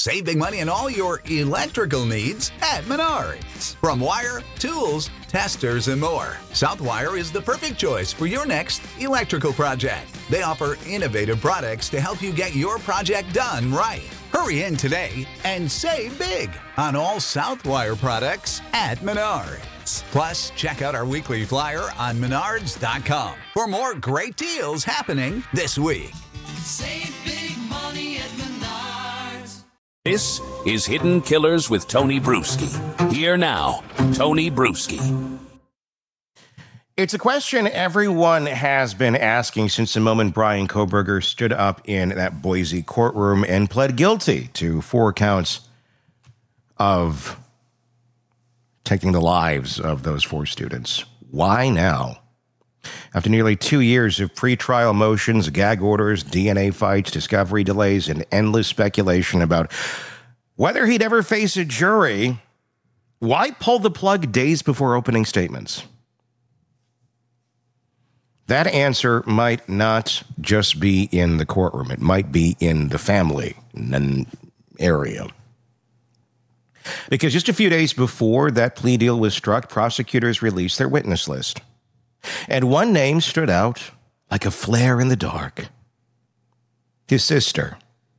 Save big money on all your electrical needs at Menards. From wire, tools, testers, and more, Southwire is the perfect choice for your next electrical project. They offer innovative products to help you get your project done right. Hurry in today and save big on all Southwire products at Menards. Plus, check out our weekly flyer on Menards.com for more great deals happening this week. Save big money at Menards. This is Hidden Killers with Tony Bruschi. Here now, Tony Bruschi. It's a question everyone has been asking since the moment Bryan Kohberger stood up in that Boise courtroom and pled guilty to 4 counts of taking the lives of those 4 students. Why now? After nearly 2 years of pretrial motions, gag orders, DNA fights, discovery delays, and endless speculation about whether he'd ever face a jury, why pull the plug days before opening statements? That answer might not just be in the courtroom. It might be in the family area. Because just a few days before that plea deal was struck, prosecutors released their witness list. And one name stood out like a flare in the dark. His sister.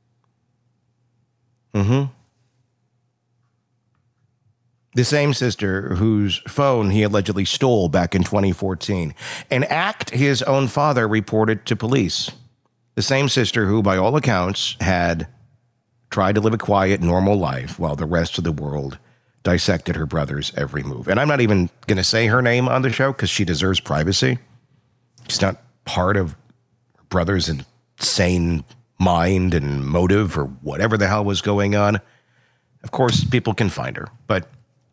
The same sister whose phone he allegedly stole back in 2014. An act his own father reported to police. The same sister who, by all accounts, had tried to live a quiet, normal life while the rest of the world dissected her brother's every move. And I'm not even going to say her name on the show because she deserves privacy. She's not part of her brother's insane mind and motive or whatever the hell was going on. Of course, people can find her, but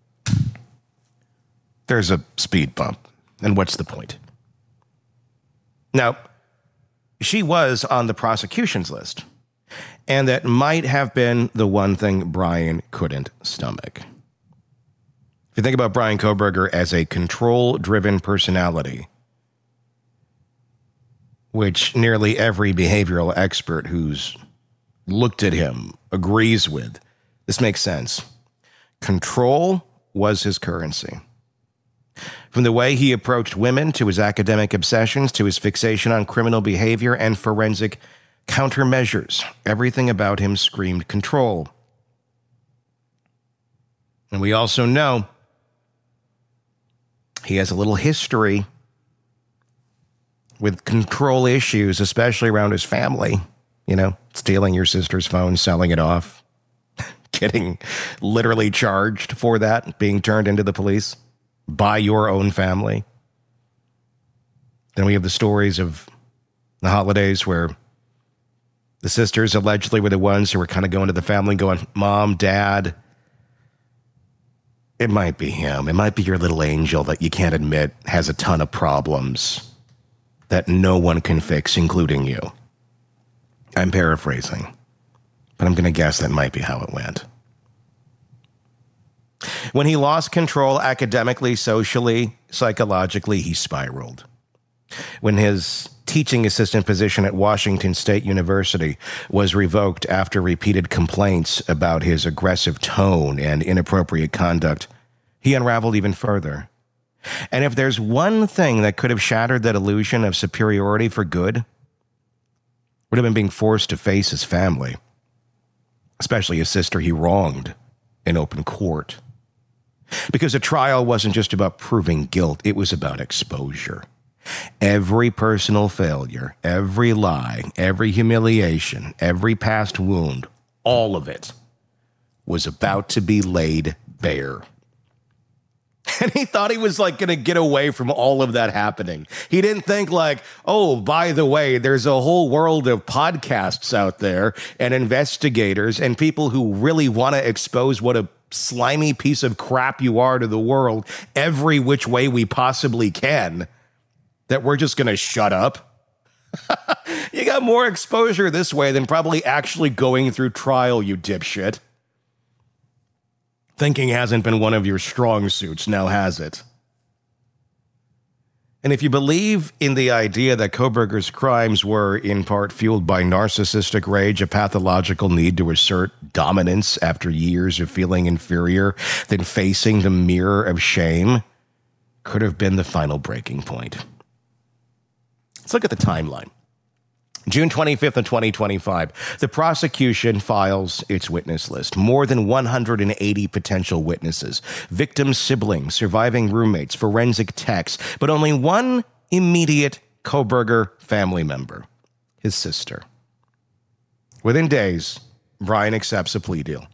there's a speed bump. And what's the point? Now, she was on the prosecution's list, and that might have been the one thing Bryan couldn't stomach. If you think about Bryan Kohberger as a control-driven personality, which nearly every behavioral expert who's looked at him agrees with, this makes sense. Control was his currency. From the way he approached women, to his academic obsessions, to his fixation on criminal behavior and forensic countermeasures, everything about him screamed control. And we also know he has a little history with control issues, especially around his family. You know, stealing your sister's phone, selling it off, getting literally charged for that, being turned into the police by your own family. Then we have the stories of the holidays where the sisters allegedly were the ones who were kind of going to the family going, Mom, Dad, it might be him. It might be your little angel that you can't admit has a ton of problems that no one can fix, including you. I'm paraphrasing, but I'm going to guess that might be how it went. When he lost control academically, socially, psychologically, he spiraled. When his teaching assistant position at Washington State University was revoked after repeated complaints about his aggressive tone and inappropriate conduct, he unraveled even further. And if there's one thing that could have shattered that illusion of superiority for good, would have been being forced to face his family, especially his sister he wronged in open court. Because a trial wasn't just about proving guilt, it was about exposure. Every personal failure, every lie, every humiliation, every past wound, all of it was about to be laid bare. And he thought he was like going to get away from all of that happening. He didn't think like, oh, by the way, there's a whole world of podcasts out there and investigators and people who really want to expose what a slimy piece of crap you are to the world every which way we possibly can, that we're just going to shut up. You got more exposure this way than probably actually going through trial, you dipshit. Thinking hasn't been one of your strong suits, now has it? And if you believe in the idea that Kohberger's crimes were in part fueled by narcissistic rage, a pathological need to assert dominance after years of feeling inferior, then facing the mirror of shame could have been the final breaking point. Let's look at the timeline. June 25th of 2025, the prosecution files its witness list. More than 180 potential witnesses, victims' siblings, surviving roommates, forensic techs, but only one immediate Kohberger family member, his sister. Within days, Brian accepts a plea deal,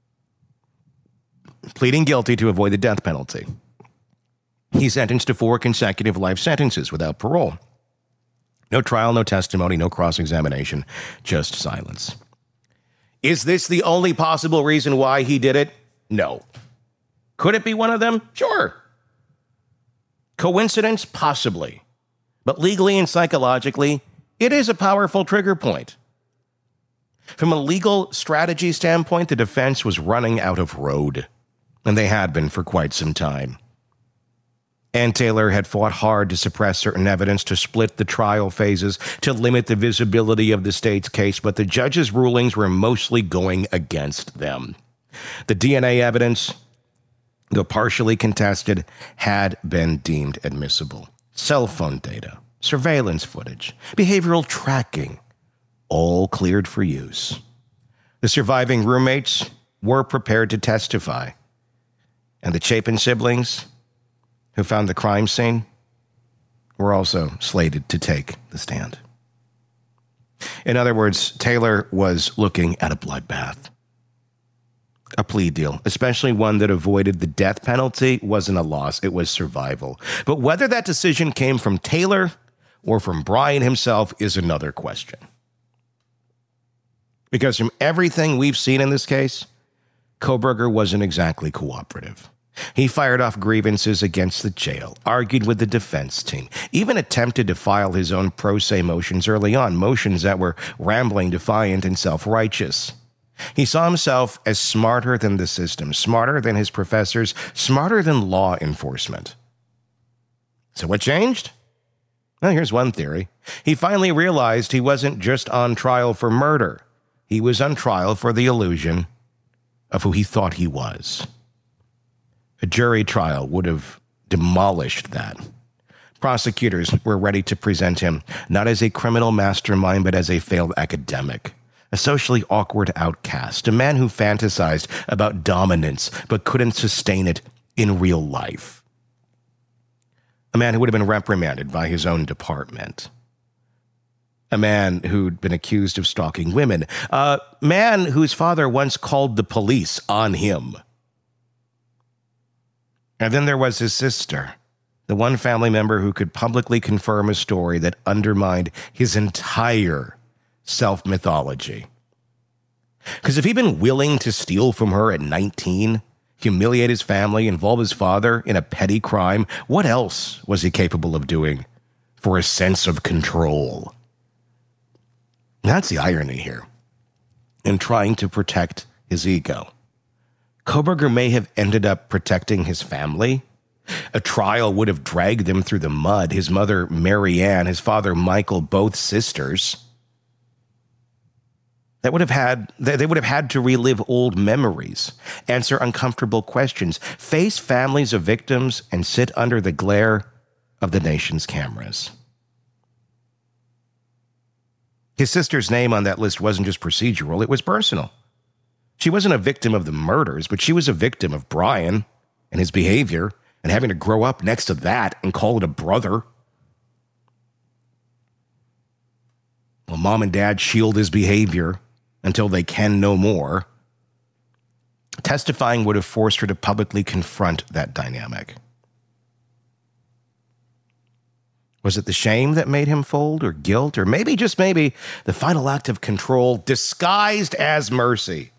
pleading guilty to avoid the death penalty. He's sentenced to 4 consecutive life sentences without parole. No trial, no testimony, no cross-examination, just silence. Is this the only possible reason why he did it? No. Could it be one of them? Sure. Coincidence? Possibly. But legally and psychologically, it is a powerful trigger point. From a legal strategy standpoint, the defense was running out of road, and they had been for quite some time. Ann Taylor had fought hard to suppress certain evidence, to split the trial phases, to limit the visibility of the state's case, but the judge's rulings were mostly going against them. The DNA evidence, though partially contested, had been deemed admissible. Cell phone data, surveillance footage, behavioral tracking, all cleared for use. The surviving roommates were prepared to testify, and the Chapin siblings, who found the crime scene, were also slated to take the stand. In other words, Taylor was looking at a bloodbath. A plea deal, especially one that avoided the death penalty, wasn't a loss, it was survival. But whether that decision came from Taylor or from Brian himself is another question. Because from everything we've seen in this case, Kohberger wasn't exactly cooperative. He fired off grievances against the jail, argued with the defense team, even attempted to file his own pro se motions early on, motions that were rambling, defiant, and self-righteous. He saw himself as smarter than the system, smarter than his professors, smarter than law enforcement. So what changed? Well, here's one theory. He finally realized he wasn't just on trial for murder. He was on trial for the illusion of who he thought he was. A jury trial would have demolished that. Prosecutors were ready to present him not as a criminal mastermind, but as a failed academic, a socially awkward outcast, a man who fantasized about dominance but couldn't sustain it in real life. A man who would have been reprimanded by his own department. A man who'd been accused of stalking women. A man whose father once called the police on him. And then there was his sister, the one family member who could publicly confirm a story that undermined his entire self-mythology. Because if he'd been willing to steal from her at 19, humiliate his family, involve his father in a petty crime, what else was he capable of doing for a sense of control? That's the irony here. In trying to protect his ego, Kohberger may have ended up protecting his family. A trial would have dragged them through the mud. His mother, Mary Ann, his father, Michael, both sisters. They would have had to relive old memories, answer uncomfortable questions, face families of victims, and sit under the glare of the nation's cameras. His sister's name on that list wasn't just procedural, it was personal. She wasn't a victim of the murders, but she was a victim of Brian and his behavior and having to grow up next to that and call it a brother. Well, mom and dad shield his behavior until they can no more. Testifying would have forced her to publicly confront that dynamic. Was it the shame that made him fold, or guilt, or maybe, just maybe, the final act of control disguised as mercy?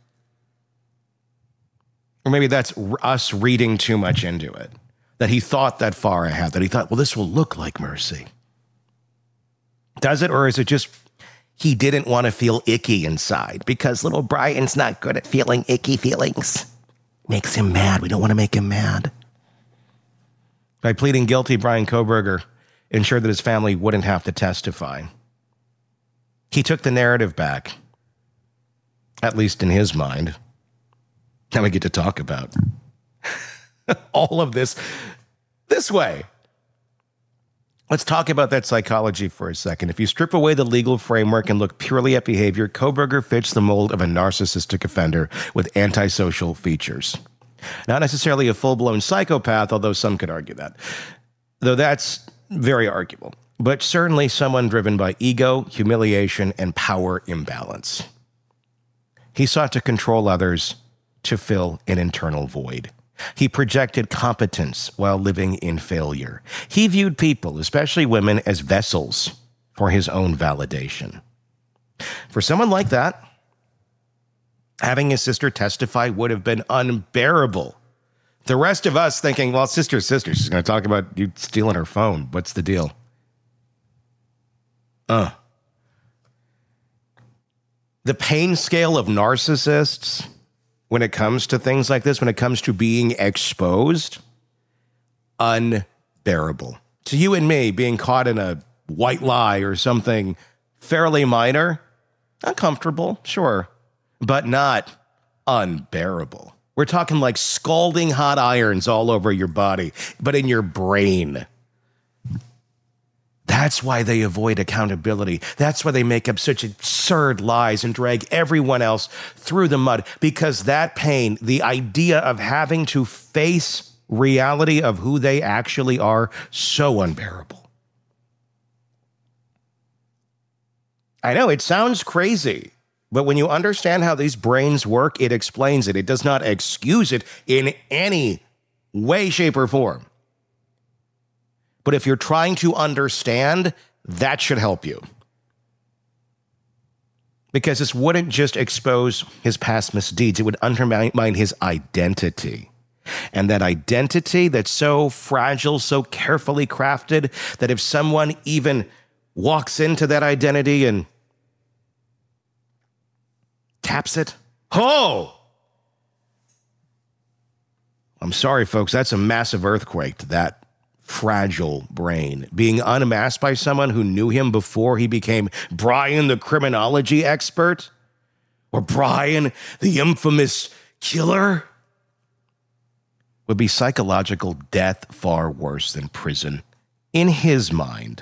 Or maybe that's us reading too much into it, that he thought that far ahead, that he thought, well, this will look like mercy. Does it, or is it just he didn't want to feel icky inside because little Brian's not good at feeling icky feelings? Makes him mad. We don't want to make him mad. By pleading guilty, Brian Kohberger ensure that his family wouldn't have to testify. He took the narrative back, at least in his mind. Now we get to talk about all of this way. Let's talk about that psychology for a second. If you strip away the legal framework and look purely at behavior, Kohberger fits the mold of a narcissistic offender with antisocial features. Not necessarily a full-blown psychopath, although some could argue that. Though that's very arguable. But certainly someone driven by ego, humiliation, and power imbalance. He sought to control others to fill an internal void. He projected competence while living in failure. He viewed people, especially women, as vessels for his own validation. For someone like that, having his sister testify would have been unbearable. The rest of us thinking, well, sister's sister. She's going to talk about you stealing her phone. What's the deal? The pain scale of narcissists, when it comes to things like this, when it comes to being exposed, unbearable. To you and me, being caught in a white lie or something fairly minor, uncomfortable, sure, but not unbearable. We're talking like scalding hot irons all over your body, but in your brain. That's why they avoid accountability. That's why they make up such absurd lies and drag everyone else through the mud, because that pain, the idea of having to face reality of who they actually are, so unbearable. I know it sounds crazy, but when you understand how these brains work, it explains it. It does not excuse it in any way, shape, or form. But if you're trying to understand, that should help you. Because this wouldn't just expose his past misdeeds, it would undermine his identity. And that identity that's so fragile, so carefully crafted, that if someone even walks into that identity and taps it, oh! I'm sorry, folks, that's a massive earthquake to that fragile brain. Being unmasked by someone who knew him before he became Brian the criminology expert, or Brian the infamous killer, would be psychological death far worse than prison, in his mind.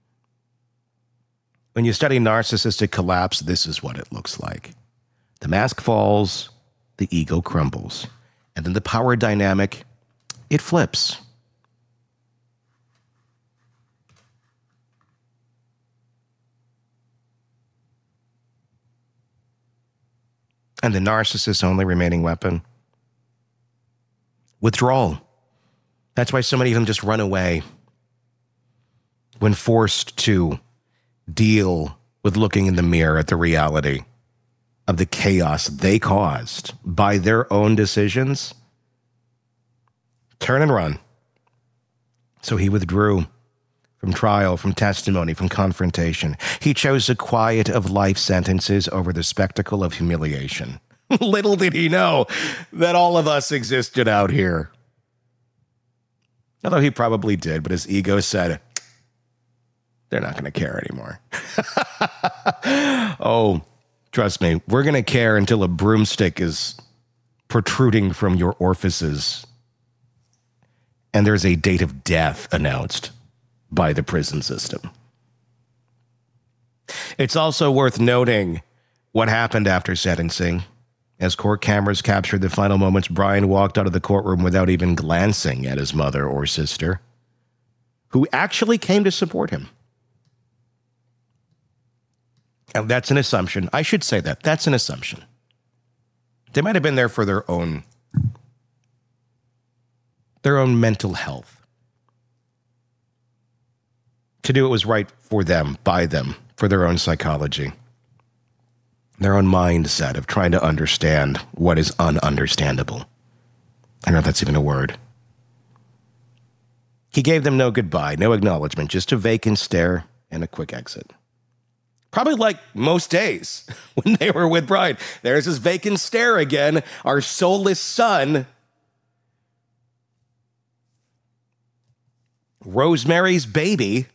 When you study narcissistic collapse, this is what it looks like. The mask falls, the ego crumbles, and then the power dynamic, it flips. And the narcissist's only remaining weapon? Withdrawal. That's why so many of them just run away when forced to deal with looking in the mirror at the reality of the chaos they caused by their own decisions. Turn and run. So he withdrew from trial, from testimony, from confrontation. He chose the quiet of life sentences over the spectacle of humiliation. Little did he know that all of us existed out here. Although he probably did, but his ego said, they're not going to care anymore. Oh, trust me, we're going to care until a broomstick is protruding from your orifices and there's a date of death announced by the prison system. It's also worth noting what happened after sentencing. As court cameras captured the final moments, Brian walked out of the courtroom without even glancing at his mother or sister, who actually came to support him. And that's an assumption. I should say that. That's an assumption. They might have been there for their own mental health. To do what was right for them, by them, for their own psychology. Their own mindset of trying to understand what is ununderstandable. I don't know if that's even a word. He gave them no goodbye, no acknowledgement, just a vacant stare and a quick exit. Probably like most days when they were with Brian. There's this vacant stare again, our soulless son. Rosemary's Baby.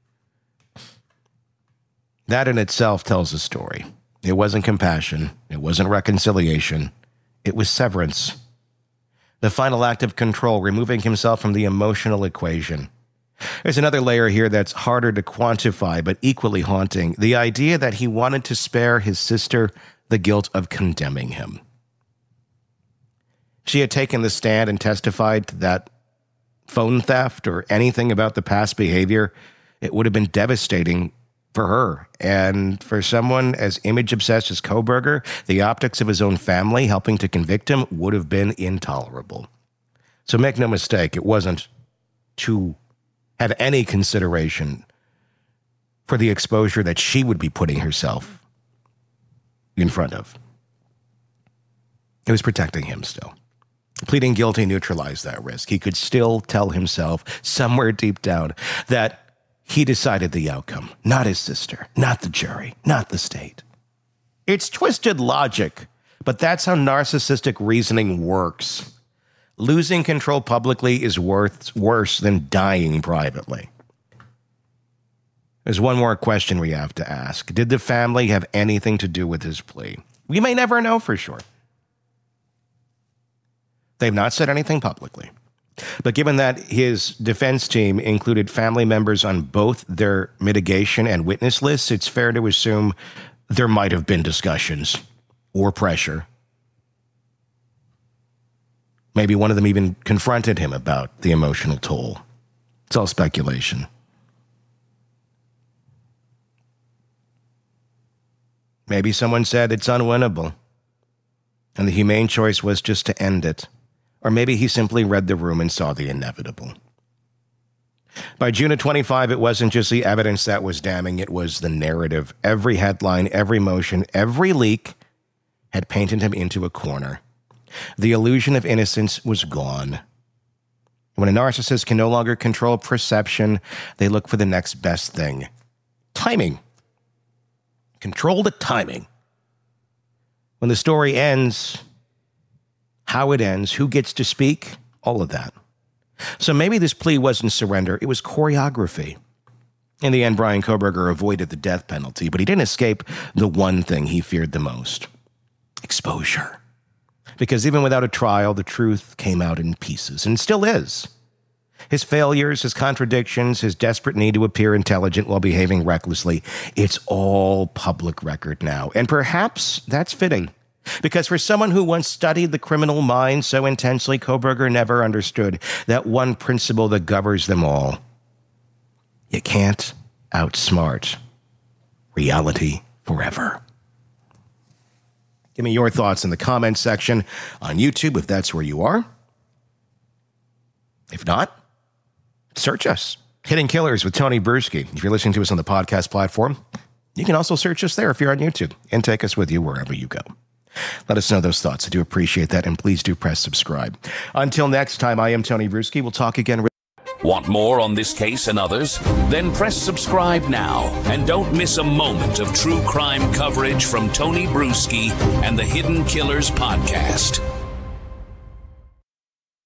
That in itself tells a story. It wasn't compassion. It wasn't reconciliation. It was severance. The final act of control, removing himself from the emotional equation. There's another layer here that's harder to quantify, but equally haunting. The idea that he wanted to spare his sister the guilt of condemning him. She had taken the stand and testified to that phone theft or anything about the past behavior. It would have been devastating for her. And for someone as image-obsessed as Kohberger, the optics of his own family helping to convict him would have been intolerable. So make no mistake, it wasn't to have any consideration for the exposure that she would be putting herself in front of. It was protecting him still. Pleading guilty neutralized that risk. He could still tell himself somewhere deep down that he decided the outcome, not his sister, not the jury, not the state. It's twisted logic, but that's how narcissistic reasoning works. Losing control publicly is worse than dying privately. There's one more question we have to ask. Did the family have anything to do with his plea? We may never know for sure. They've not said anything publicly. But given that his defense team included family members on both their mitigation and witness lists, it's fair to assume there might have been discussions or pressure. Maybe one of them even confronted him about the emotional toll. It's all speculation. Maybe someone said it's unwinnable, and the humane choice was just to end it. Or maybe he simply read the room and saw the inevitable. By June of 25, it wasn't just the evidence that was damning, it was the narrative. Every headline, every motion, every leak had painted him into a corner. The illusion of innocence was gone. When a narcissist can no longer control perception, they look for the next best thing. Timing. Control the timing. When the story ends, how it ends, who gets to speak, all of that. So maybe this plea wasn't surrender, it was choreography. In the end, Bryan Kohberger avoided the death penalty, but he didn't escape the one thing he feared the most: exposure. Because even without a trial, the truth came out in pieces, and still is. His failures, his contradictions, his desperate need to appear intelligent while behaving recklessly, it's all public record now. And perhaps that's fitting. Because for someone who once studied the criminal mind so intensely, Kohberger never understood that one principle that governs them all. You can't outsmart reality forever. Give me your thoughts in the comments section on YouTube if that's where you are. If not, search us. Hidden Killers with Tony Bruschi. If you're listening to us on the podcast platform, you can also search us there if you're on YouTube and take us with you wherever you go. Let us know those thoughts. I do appreciate that, and please do press subscribe. Until next time, I am Tony Bruschi. We'll talk again. Want more on this case and others? Then press subscribe now and don't miss a moment of true crime coverage from Tony Bruschi and the Hidden Killers podcast.